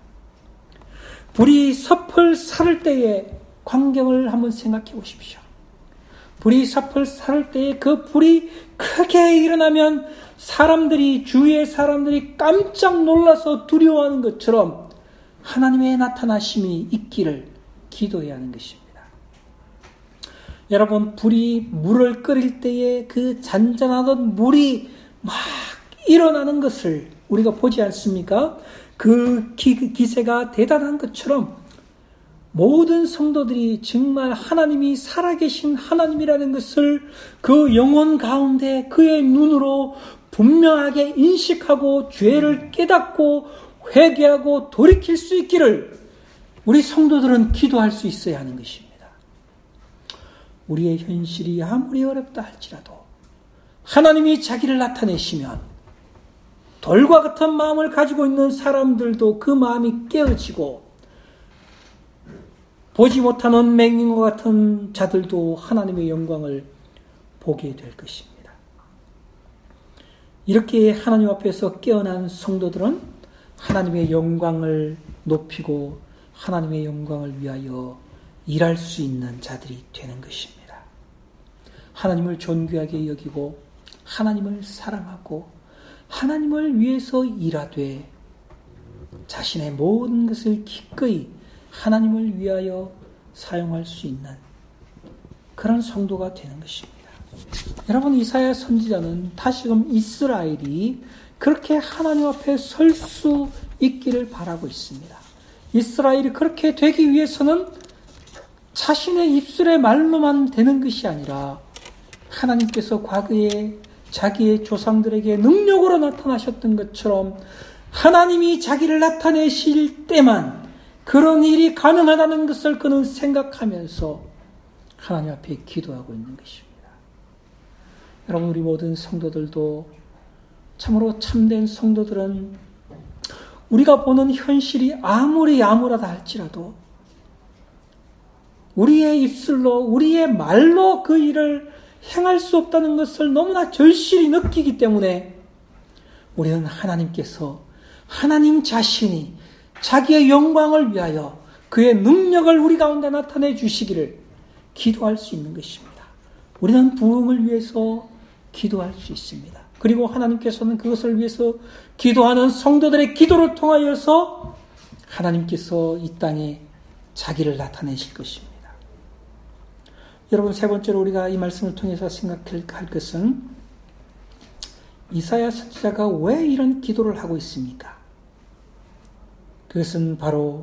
불이 섭을 살을 때의 광경을 한번 생각해 보십시오. 불이 sap을 살 때에 그 불이 크게 일어나면 주위의 사람들이 깜짝 놀라서 두려워하는 것처럼 하나님의 나타나심이 있기를 기도해야 하는 것입니다. 여러분, 불이 물을 끓일 때에 그 잔잔하던 물이 막 일어나는 것을 우리가 보지 않습니까? 그 기세가 대단한 것처럼 모든 성도들이 정말 하나님이 살아계신 하나님이라는 것을 그 영혼 가운데 그의 눈으로 분명하게 인식하고 죄를 깨닫고 회개하고 돌이킬 수 있기를 우리 성도들은 기도할 수 있어야 하는 것입니다. 우리의 현실이 아무리 어렵다 할지라도 하나님이 자기를 나타내시면 돌과 같은 마음을 가지고 있는 사람들도 그 마음이 깨어지고 보지 못하는 맹인과 같은 자들도 하나님의 영광을 보게 될 것입니다. 이렇게 하나님 앞에서 깨어난 성도들은 하나님의 영광을 높이고 하나님의 영광을 위하여 일할 수 있는 자들이 되는 것입니다. 하나님을 존귀하게 여기고 하나님을 사랑하고 하나님을 위해서 일하되 자신의 모든 것을 기꺼이 하나님을 위하여 사용할 수 있는 그런 성도가 되는 것입니다. 여러분, 이사야 선지자는 다시금 이스라엘이 그렇게 하나님 앞에 설 수 있기를 바라고 있습니다. 이스라엘이 그렇게 되기 위해서는 자신의 입술의 말로만 되는 것이 아니라 하나님께서 과거에 자기의 조상들에게 능력으로 나타나셨던 것처럼 하나님이 자기를 나타내실 때만 그런 일이 가능하다는 것을 그는 생각하면서 하나님 앞에 기도하고 있는 것입니다. 여러분, 우리 모든 성도들도 참으로 참된 성도들은 우리가 보는 현실이 아무리 암울하다 할지라도 우리의 입술로 우리의 말로 그 일을 행할 수 없다는 것을 너무나 절실히 느끼기 때문에 우리는 하나님께서 하나님 자신이 자기의 영광을 위하여 그의 능력을 우리 가운데 나타내 주시기를 기도할 수 있는 것입니다. 우리는 부흥을 위해서 기도할 수 있습니다. 그리고 하나님께서는 그것을 위해서 기도하는 성도들의 기도를 통하여서 하나님께서 이 땅에 자기를 나타내실 것입니다. 여러분, 세 번째로 우리가 이 말씀을 통해서 생각할 것은 이사야 선지자가 왜 이런 기도를 하고 있습니까? 그것은 바로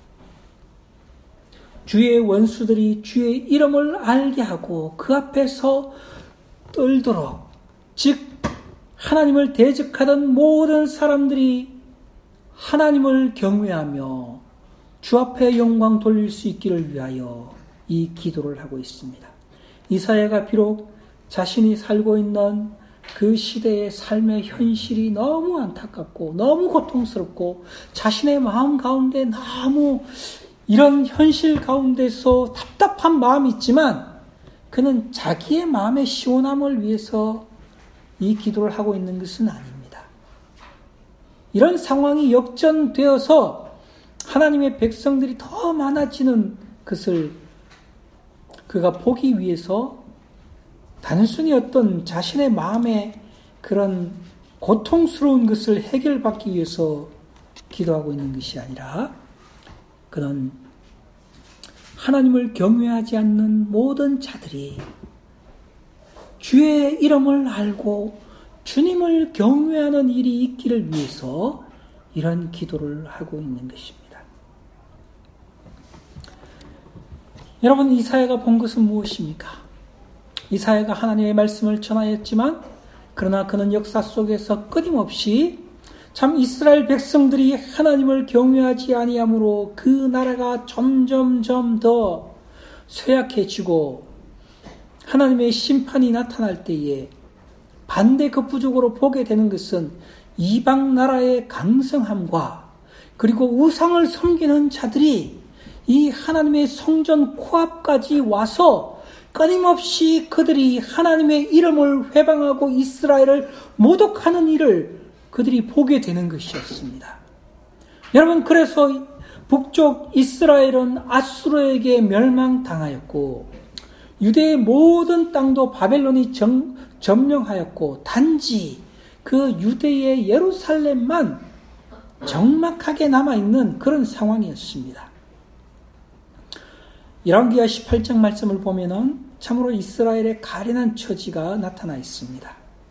주의 원수들이 주의 이름을 알게 하고 그 앞에서 떨도록, 즉 하나님을 대적하던 모든 사람들이 하나님을 경외하며 주 앞에 영광 돌릴 수 있기를 위하여 이 기도를 하고 있습니다. 이사야가 비록 자신이 살고 있는 그 시대의 삶의 현실이 너무 안타깝고 너무 고통스럽고 자신의 마음 가운데 너무 이런 현실 가운데서 답답한 마음이 있지만 그는 자기의 마음의 시원함을 위해서 이 기도를 하고 있는 것은 아닙니다. 이런 상황이 역전되어서 하나님의 백성들이 더 많아지는 것을 그가 보기 위해서 단순히 어떤 자신의 마음의 그런 고통스러운 것을 해결받기 위해서 기도하고 있는 것이 아니라 그는 하나님을 경외하지 않는 모든 자들이 주의 이름을 알고 주님을 경외하는 일이 있기를 위해서 이런 기도를 하고 있는 것입니다. 여러분, 이사야가 본 것은 무엇입니까? 이사야가 하나님의 말씀을 전하였지만 그러나 그는 역사 속에서 끊임없이 참 이스라엘 백성들이 하나님을 경외하지 아니함으로 그 나라가 점점점 더 쇠약해지고 하나님의 심판이 나타날 때에 반대 급부족으로 보게 되는 것은 이방 나라의 강성함과 그리고 우상을 섬기는 자들이 이 하나님의 성전 코앞까지 와서 끊임없이 그들이 하나님의 이름을 회방하고 이스라엘을 모독하는 일을 그들이 보게 되는 것이었습니다. 여러분, 그래서 북쪽 이스라엘은 아수르에게 멸망당하였고 유대의 모든 땅도 바벨론이 점령하였고 단지 그 유대의 예루살렘만 적막하게 남아있는 그런 상황이었습니다. 열왕기하 18장 말씀을 보면은 참으로 이스라엘의 가련한 처지가 나타나 있습니다.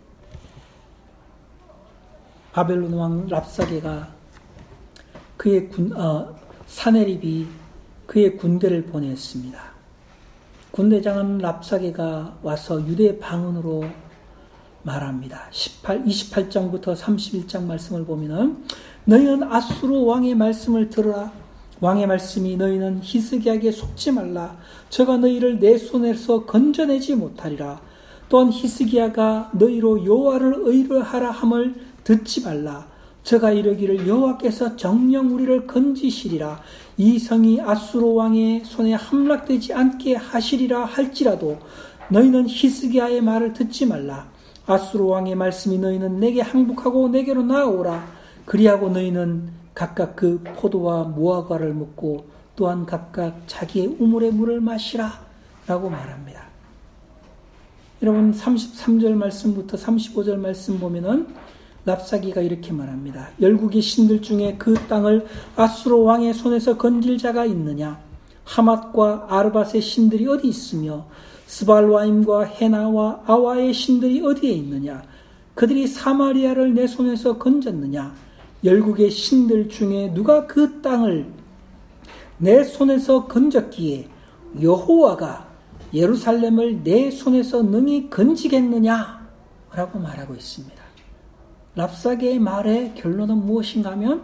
바벨론 왕 랍사게가 그의 사네립이 그의 군대를 보냈습니다. 군대장은 랍사게가 와서 유대 방언으로 말합니다. 28장부터 31장 말씀을 보면은 너희는 아수르 왕의 말씀을 들으라. 왕의 말씀이 너희는 히스기야에게 속지 말라. 저가 너희를 내 손에서 건져내지 못하리라. 또한 히스기야가 너희로 여호와를 의뢰하라 함을 듣지 말라. 저가 이르기를 여호와께서 정녕 우리를 건지시리라. 이 성이 아수르 왕의 손에 함락되지 않게 하시리라 할지라도 너희는 히스기야의 말을 듣지 말라. 아수르 왕의 말씀이 너희는 내게 항복하고 내게로 나아오라. 그리하고 너희는 각각 그 포도와 무화과를 먹고 또한 각각 자기의 우물의 물을 마시라 라고 말합니다. 여러분 33절 말씀부터 35절 말씀 보면은 랍사기가 이렇게 말합니다. 열국의 신들 중에 그 땅을 아수르 왕의 손에서 건질 자가 있느냐? 하맛과 아르밧의 신들이 어디 있으며 스발와임과 헤나와 아와의 신들이 어디에 있느냐? 그들이 사마리아를 내 손에서 건졌느냐? 열국의 신들 중에 누가 그 땅을 내 손에서 건졌기에 여호와가 예루살렘을 내 손에서 능히 건지겠느냐? 라고 말하고 있습니다. 랍사게의 말의 결론은 무엇인가 하면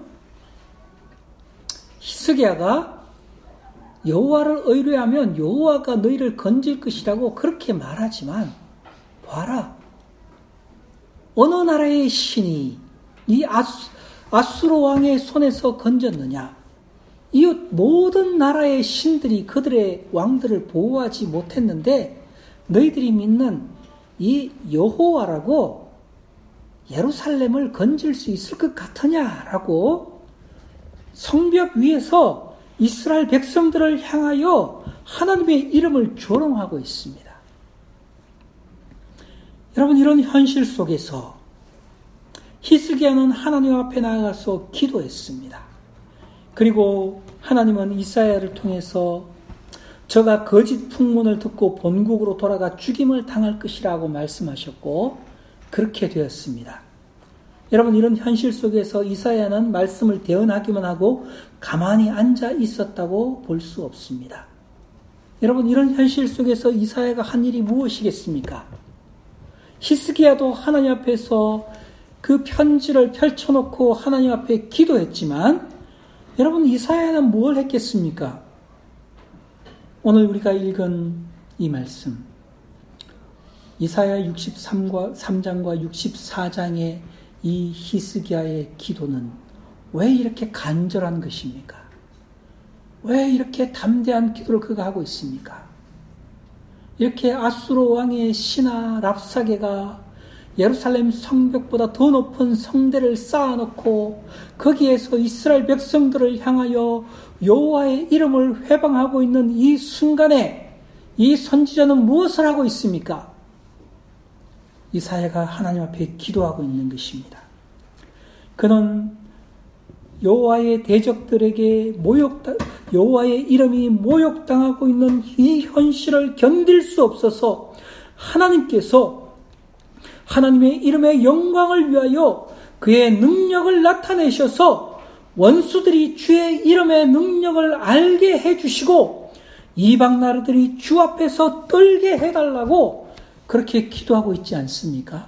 히스기야가 여호와를 의뢰하면 여호와가 너희를 건질 것이라고 그렇게 말하지만 봐라. 어느 나라의 신이 이 아수르 왕의 손에서 건졌느냐? 이 모든 나라의 신들이 그들의 왕들을 보호하지 못했는데 너희들이 믿는 이 여호와라고 예루살렘을 건질 수 있을 것 같으냐라고 성벽 위에서 이스라엘 백성들을 향하여 하나님의 이름을 조롱하고 있습니다. 여러분, 이런 현실 속에서 히스기야는 하나님 앞에 나아가서 기도했습니다. 그리고 하나님은 이사야를 통해서 저가 거짓 풍문을 듣고 본국으로 돌아가 죽임을 당할 것이라고 말씀하셨고 그렇게 되었습니다. 여러분, 이런 현실 속에서 이사야는 말씀을 대언하기만 하고 가만히 앉아 있었다고 볼 수 없습니다. 여러분, 이런 현실 속에서 이사야가 한 일이 무엇이겠습니까? 히스기야도 하나님 앞에서 그 편지를 펼쳐놓고 하나님 앞에 기도했지만 여러분, 이사야는 뭘 했겠습니까? 오늘 우리가 읽은 이 말씀 이사야 63장과 64장의 이 히스기야의 기도는 왜 이렇게 간절한 것입니까? 왜 이렇게 담대한 기도를 그가 하고 있습니까? 이렇게 아수르 왕의 신하 랍사게가 예루살렘 성벽보다 더 높은 성대를 쌓아놓고 거기에서 이스라엘 백성들을 향하여 여호와의 이름을 회방하고 있는 이 순간에 이 선지자는 무엇을 하고 있습니까? 이사야가 하나님 앞에 기도하고 있는 것입니다. 그는 여호와의 대적들에게 여호와의 이름이 모욕당하고 있는 이 현실을 견딜 수 없어서 하나님께서 하나님의 이름의 영광을 위하여 그의 능력을 나타내셔서 원수들이 주의 이름의 능력을 알게 해주시고 이방 나라들이 주 앞에서 떨게 해달라고 그렇게 기도하고 있지 않습니까?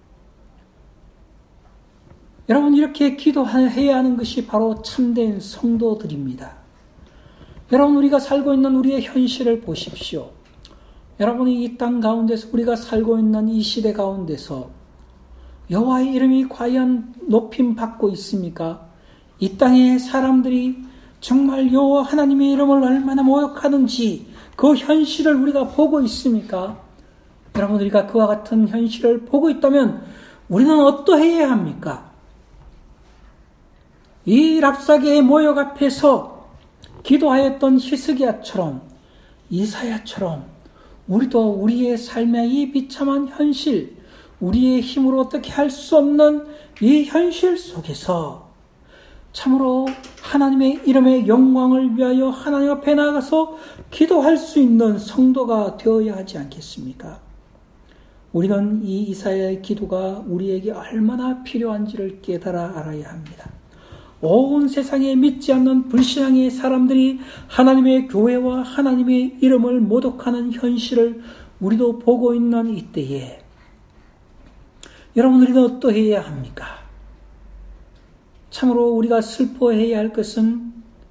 여러분, 이렇게 기도해야 하는 것이 바로 참된 성도들입니다. 여러분, 우리가 살고 있는 우리의 현실을 보십시오. 여러분이 이 땅 가운데서 우리가 살고 있는 이 시대 가운데서 여호와의 이름이 과연 높임 받고 있습니까? 이 땅의 사람들이 정말 여호와 하나님의 이름을 얼마나 모욕하는지 그 현실을 우리가 보고 있습니까? 여러분, 우리가 그와 같은 현실을 보고 있다면 우리는 어떠해야 합니까? 이 랍사게의 모욕 앞에서 기도하였던 히스기야처럼 이사야처럼 우리도 우리의 삶의 이 비참한 현실, 우리의 힘으로 어떻게 할 수 없는 이 현실 속에서 참으로 하나님의 이름의 영광을 위하여 하나님 앞에 나가서 기도할 수 있는 성도가 되어야 하지 않겠습니까? 우리는 이 이사야의 기도가 우리에게 얼마나 필요한지를 깨달아 알아야 합니다. 온 세상에 믿지 않는 불신앙의 사람들이 하나님의 교회와 하나님의 이름을 모독하는 현실을 우리도 보고 있는 이때에 여러분, 우리는 어떠해야 합니까? 참으로 우리가 슬퍼해야 할 것은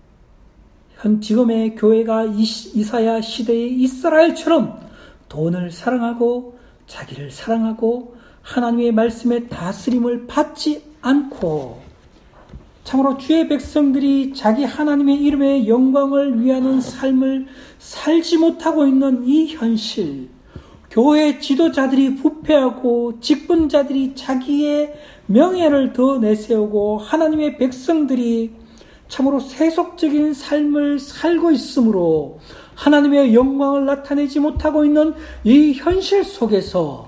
지금의 교회가 이사야 시대의 이스라엘처럼 돈을 사랑하고 자기를 사랑하고 하나님의 말씀의 다스림을 받지 않고 참으로 주의 백성들이 자기 하나님의 이름의 영광을 위하는 삶을 살지 못하고 있는 이 현실, 교회 지도자들이 부패하고 직분자들이 자기의 명예를 더 내세우고 하나님의 백성들이 참으로 세속적인 삶을 살고 있으므로 하나님의 영광을 나타내지 못하고 있는 이 현실 속에서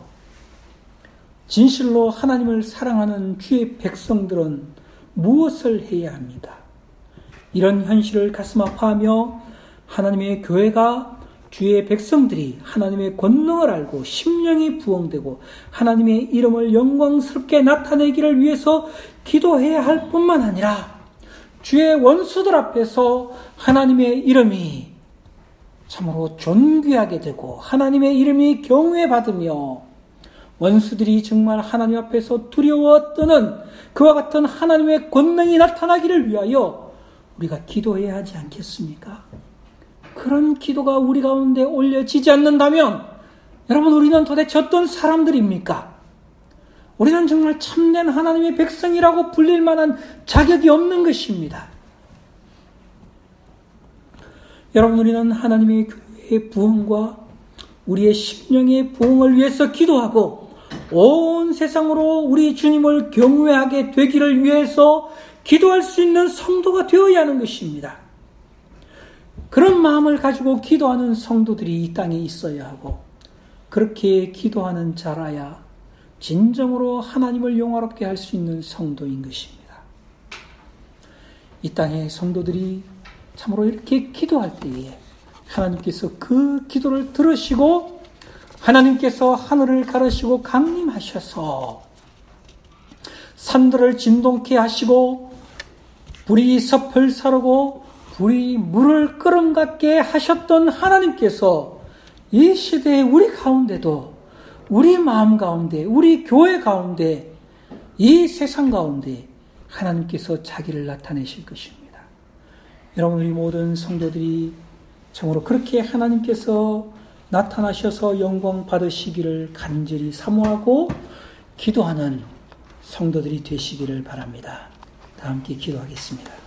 진실로 하나님을 사랑하는 주의 백성들은 무엇을 해야 합니까? 이런 현실을 가슴 아파하며 하나님의 교회가 주의 백성들이 하나님의 권능을 알고 심령이 부흥되고 하나님의 이름을 영광스럽게 나타내기를 위해서 기도해야 할 뿐만 아니라 주의 원수들 앞에서 하나님의 이름이 참으로 존귀하게 되고 하나님의 이름이 경외받으며 원수들이 정말 하나님 앞에서 두려워 떠는 그와 같은 하나님의 권능이 나타나기를 위하여 우리가 기도해야 하지 않겠습니까? 그런 기도가 우리 가운데 올려지지 않는다면 여러분, 우리는 도대체 어떤 사람들입니까? 우리는 정말 참된 하나님의 백성이라고 불릴 만한 자격이 없는 것입니다. 여러분, 우리는 하나님의 교회의 부흥과 우리의 심령의 부흥을 위해서 기도하고 온 세상으로 우리 주님을 경외하게 되기를 위해서 기도할 수 있는 성도가 되어야 하는 것입니다. 그런 마음을 가지고 기도하는 성도들이 이 땅에 있어야 하고 그렇게 기도하는 자라야 진정으로 하나님을 영화롭게 할 수 있는 성도인 것입니다. 이 땅의 성도들이 참으로 이렇게 기도할 때에 하나님께서 그 기도를 들으시고 하나님께서 하늘을 가르시고 강림하셔서 산들을 진동케 하시고 불이 섭을 사르고 불이 물을 끓음 같게 하셨던 하나님께서 이 시대에 우리 가운데도 우리 마음 가운데 우리 교회 가운데 이 세상 가운데 하나님께서 자기를 나타내실 것입니다. 여러분, 우리 모든 성도들이 참으로 그렇게 하나님께서 나타나셔서 영광 받으시기를 간절히 사모하고 기도하는 성도들이 되시기를 바랍니다. 다 함께 기도하겠습니다.